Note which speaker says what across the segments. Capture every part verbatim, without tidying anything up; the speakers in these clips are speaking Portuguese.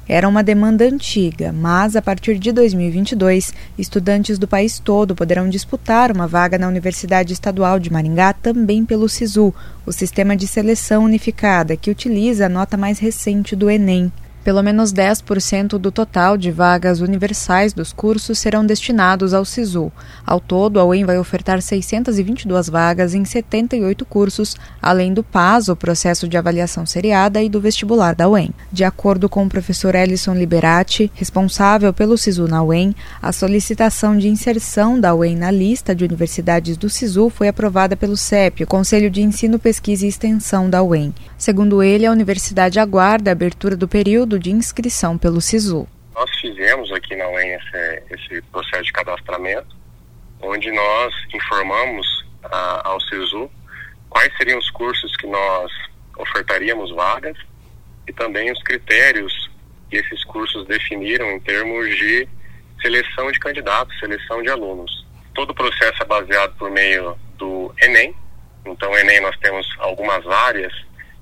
Speaker 1: Era uma demanda antiga, mas a partir de dois mil e vinte e dois, estudantes do país todo poderão disputar uma vaga na Universidade Estadual de Maringá também pelo SISU, o Sistema de Seleção Unificada, que utiliza a nota mais recente do Enem. Pelo menos dez por cento do total de vagas universais dos cursos serão destinados ao SISU. Ao todo, a U E M vai ofertar seiscentas e vinte e duas vagas em setenta e oito cursos, além do P A S, o processo de avaliação seriada, e do vestibular da U E M. De acordo com o professor Ellison Liberati, responsável pelo SISU na U E M, a solicitação de inserção da U E M na lista de universidades do SISU foi aprovada pelo C E P, o Conselho de Ensino, Pesquisa e Extensão da U E M. Segundo ele, a universidade aguarda a abertura do período de inscrição pelo SISU.
Speaker 2: Nós fizemos aqui na U E M esse, esse processo de cadastramento, onde nós informamos a, ao SISU quais seriam os cursos que nós ofertaríamos vagas e também os critérios que esses cursos definiram em termos de seleção de candidatos, seleção de alunos. Todo o processo é baseado por meio do Enem. Então, o Enem nós temos algumas áreas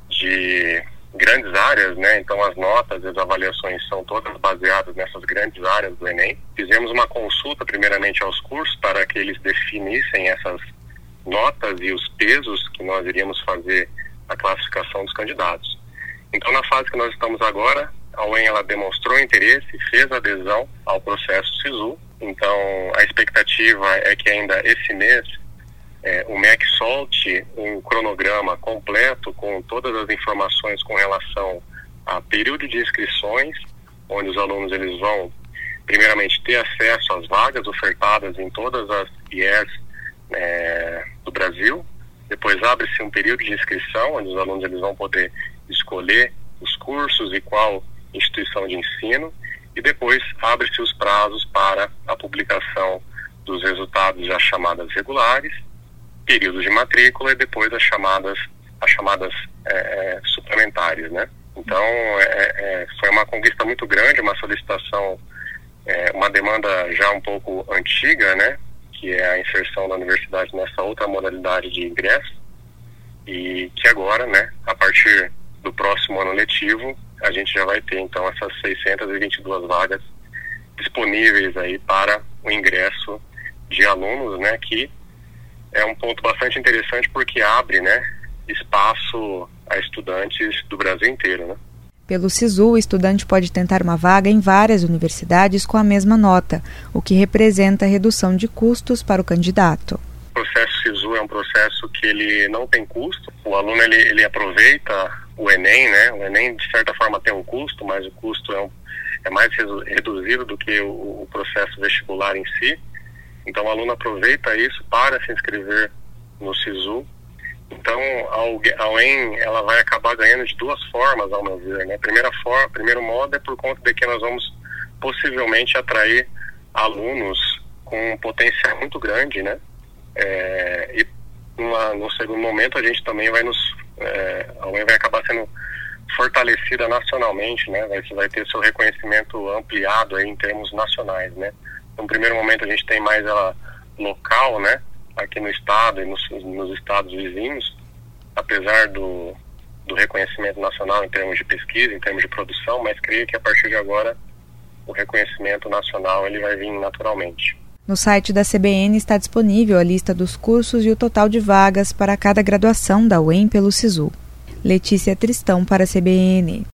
Speaker 2: de grandes áreas, né? Então as notas e as avaliações são todas baseadas nessas grandes áreas do Enem. Fizemos uma consulta primeiramente aos cursos para que eles definissem essas notas e os pesos que nós iríamos fazer a classificação dos candidatos. Então, na fase que nós estamos agora, a U E M ela demonstrou interesse e fez adesão ao processo SISU. Então, a expectativa é que ainda esse mês É, o M E C solte um cronograma completo com todas as informações com relação a período de inscrições, onde os alunos eles vão primeiramente ter acesso às vagas ofertadas em todas as I E S é, do Brasil. Depois abre-se um período de inscrição, onde os alunos eles vão poder escolher os cursos e qual instituição de ensino, e depois abre-se os prazos para a publicação dos resultados das chamadas regulares, períodos de matrícula e depois as chamadas, as chamadas é, suplementares, né? Então, é, é, foi uma conquista muito grande, uma solicitação, é, uma demanda já um pouco antiga, né? Que é a inserção da universidade nessa outra modalidade de ingresso, e que agora, né, a partir do próximo ano letivo, a gente já vai ter, então, essas seiscentas e vinte e duas vagas disponíveis aí para o ingresso de alunos, né, que é um ponto bastante interessante porque abre, né, espaço a estudantes do Brasil inteiro, né?
Speaker 1: Pelo SISU, o estudante pode tentar uma vaga em várias universidades com a mesma nota, o que representa a redução de custos para o candidato.
Speaker 2: O processo SISU é um processo que ele não tem custo. O aluno ele, ele aproveita o Enem, né? O Enem de certa forma tem um custo, mas o custo é, um, é mais reduzido do que o, o processo vestibular em si. Então, o aluno aproveita isso para se inscrever no SISU. Então, a U E M ela vai acabar ganhando de duas formas, ao meu ver, né? Primeira forma, primeiro modo é por conta de que nós vamos possivelmente atrair alunos com um potencial muito grande, né? É, e numa, no segundo momento, a gente também vai nos... É, a U E M vai acabar sendo fortalecida nacionalmente, né? Vai, vai ter seu reconhecimento ampliado aí em termos nacionais, né? No primeiro momento a gente tem mais ela local, né, aqui no estado e nos, nos estados vizinhos, apesar do, do reconhecimento nacional em termos de pesquisa, em termos de produção, mas creio que a partir de agora o reconhecimento nacional ele vai vir naturalmente.
Speaker 1: No site da C B N está disponível a lista dos cursos e o total de vagas para cada graduação da U E M pelo SISU. Letícia Tristão para a C B N.